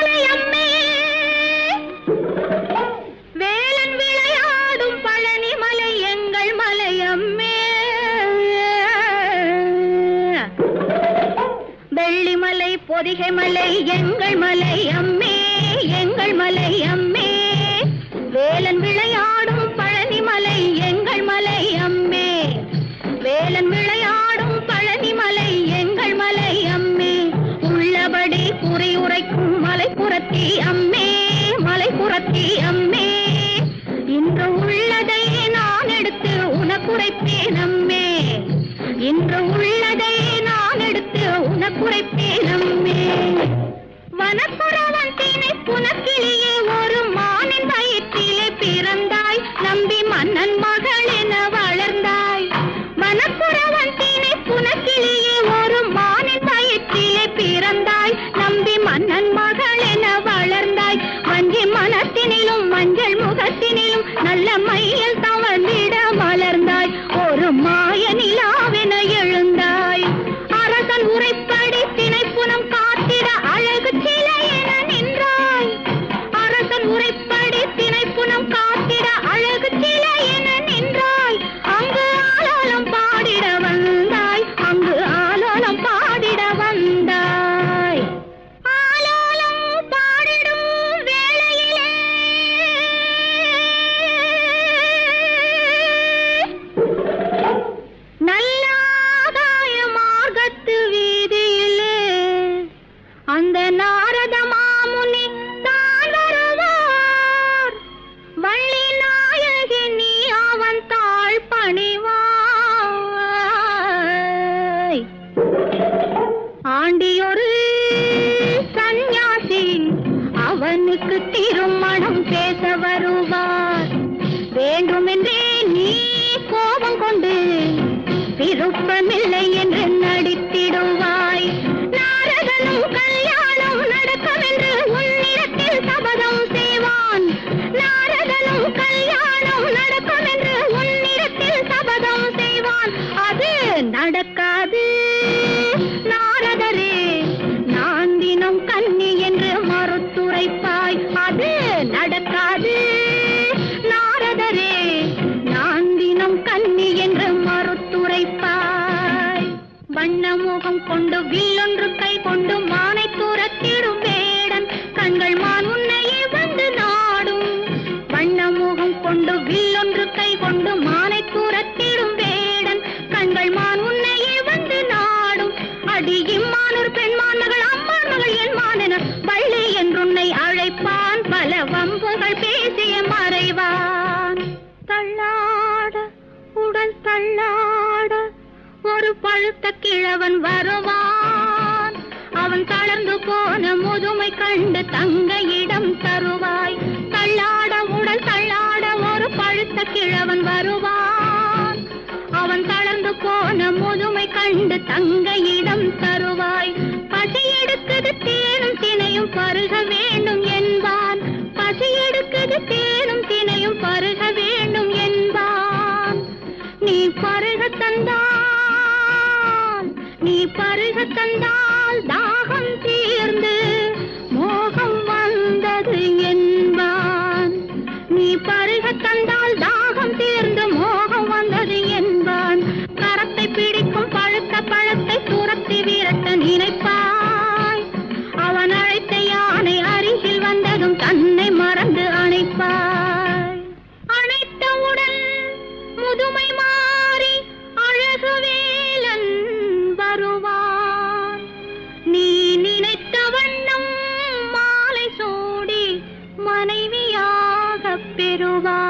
மலை அம்மே, வேலன் விளையாடும் பழனி மலை எங்கள் மலை அம்மே, வெள்ளிமலை பொதிகை மலை எங்கள் மலை அம்மே, எங்கள் மலை அம்மே, வேலன் விளையாடும் பழனி மலை எங்கள் மலை அம்மே, வேலன் விளையாடும் பழனி மலை எங்கள் மலை அம்மே, உள்ளபடி குறி உரைக்கும் மலைப்புறத்தி அம்மே, மலைப்புறத்தி அம்மே, இன்று உள்ளதை நான் எடுத்து உனக்குரைப்பேன் அம்மே, இன்று உள்ளதை நான் எடுத்து உனக்குரைப்பேன் அம்மே. வனப்புறவன் திணை புனக்கிளியே ஒரு மானின் வயிற்றிலே பிறந்தாய், நம்பி மன்னன் மகள் என வளர்ந்தாய். வனப்புறவன் திணை புனக்கிளியே ஒரு மானின் வயிற்றிலே பிறந்தாய், நம்பி மன்னன் மகள் என வளர்ந்தாய். வஞ்சி மனத்தினிலும் மஞ்சள் முகத்தினிலும் நல்ல மையில் தவழ்ந்திட மலர்ந்தாய், ஒரு மாய நிலாவென எழுந்தாய். அரசன் உரைப்படி திணைப்புனம் காத்திட அழகு சிலை என நின்றாய், அரசன் உரைப்படி திணைப்புனம் காத்திட அழகு சிலை என நின்றாய். அங்கு ஆலோலம் பாடிட வந்தாய், அங்கு ஆலோலம் பாடிட வந்தாய். ஆலோலம் பாடிடும் வேளையிலே நல்லாதாய மார்க்கத்து வீதியிலே அந்த நாரத மாமுனி தான் வருவார், வள்ளி நாயகி நீ அவன் தாழ் பணிவாய். ஆண்டியொரு சந்நியாசி அவனுக்கு திருமணம் பேச வருவார், வேண்டுமென்றே நீ கோபம் கொண்டு விருப்பமில்லை என்று நடித்திடுவாய். நாரதனும் கல்யாணம் நடக்கவென்று உன்னிடத்தில் சபதம் செய்வான், நாரதனும் கல்யாணம் நடக்கவென்று உன்னிடத்தில் சபதம் செய்வான். அது நடக்காது நாரதரே, நான் தினம் கன்னி என்று மறுத்துரைப்பாய். அது நடக்காது நாரதரே, நான் தினம் கன்னி என்று மறுத்துரைப்பாய். வண்ணமுகம் கொண்டு வில்லொன்று கை கொண்டு மானை துரத்திடும் வேடன், கண்கள் மான் உன்னையே வந்து நாடும். வண்ணமுகம் கொண்டு வில்லொன்று கை கொண்டு மானை துரத்திடும் வேடன், கண்கள் மான் உன்னையே வந்து நாடும். அடி இம்மானூர் பெண்மான் மகள் அம்மான் மகள் என் மானென வள்ளி என்றுன்னை அழைப்பான், பல வம்புகள் பேசிய மறைவான். தள்ளாட உடல் தள்ளாட ஒரு பழுத்த கிழவன் வருவான், அவன் தளர்ந்து போன முதுமை கண்டு தங்கையிடம் தருவாய். தள்ளாட உடல் தள்ளாட ஒரு பழுத்த கிழவன் வருவான், அவன் தளர்ந்து போன முதுமை கண்டு தங்கையிடம் தருவாய். பசி எடுக்குது தேனும் தினையும் பருக வேண்டும் என்பான், பசி எடுக்குது தேனும் தினையும் பருக வேண்டும் என்பான். நீ பருக தந்தால், நீ பருக தந்தால் தாகம் தீர்ந்து மோகம் வந்தது என்பான், நீ பருக தந்தால் தாகம் தீர்ந்து மோகம் வந்தது என்பான். கரத்தை பிடிக்கும் பழுத்த பழத்தை துரத்தி விரட்ட நினைப்பாய், அவன் அழைத்த யானை அருகில் வந்ததும் தன்னை மறந்து அணைப்பாய். அணைத்தவுடன் முதுமை மாறி அழகு வேலன் வருவான், நீ நினைத்த வண்ணம் மாலை சூடி மனைவியாக பெறுவான்.